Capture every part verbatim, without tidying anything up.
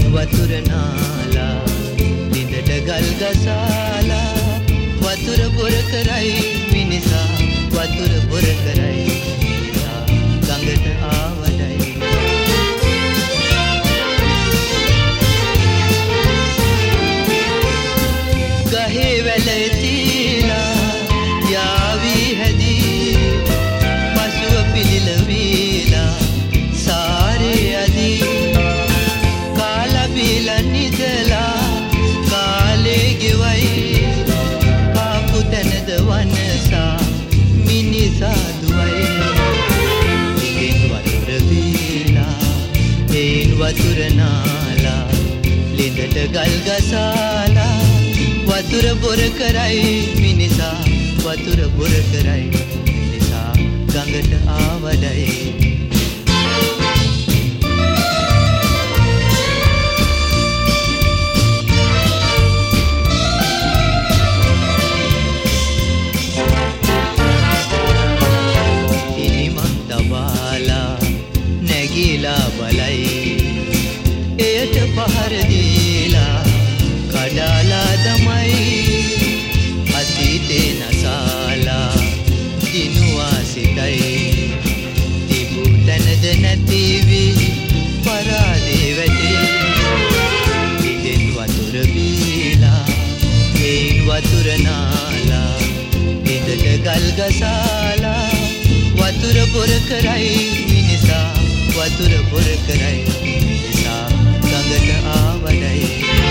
වතුර නාලා ලිඳට ගල් ගසාලා වතුර බොර කරයි මිනිසා වතුර බොර කරයි මිනිසා ගඟට ආවඩයි ගහේ වැල තියලා යාවි හැදී පසුව පිළිල වීලා සාරේ අදී කාලා බීලා නිදලා කාලේ ගෙවයි කාපු තැනද වනසා මිනිසා දුවයි ඉගෙන් වතුර බීලා එයින් වතුර නාලා ලිඳට ගල් ගසාලා වතුර බොර කරයි මිනිසා වතුර බොර කරයි මිනිසා ගඟට ආවඩයි ඉනිමන් දබාලා නැගිලා බලයි එයට පහර දීලා කඩාලා දමයි අතීතේ නසාලා දිනුවා සිතයි තිබූ තැනද නැති වී පරාදේ වැටේ ඉදෙන් වතුර බීලා එයින් වතුර නාලා ඉදට ගල් ගසාලා වතුර බොර කරයි මිනිසා වතුර බොර කරයි මිනිසා ගඟට ආවඩයි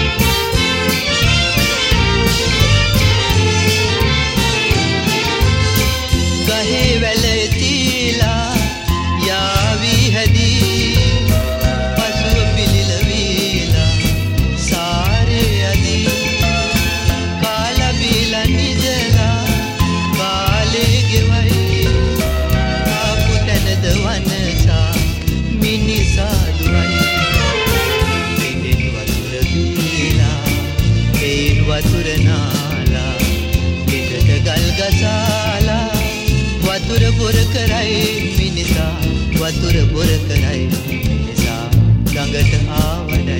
ගහේ වැල තියලා යාවි හැදී පසුව පිළිල වීලා සාරේ අදී කාලා බීලා නිදලා කාලේ ගෙවයි ආපු තැනද වනසා මිනිසා දුවයි ඉදෙන් වතුර බීලා එයින් වතුර නාලා ඉදට ගල් ගසාලා වතුර බොර කරයි මිනිසා වතුර බොර කරයි මිනිසා ගඟට ආවඩයි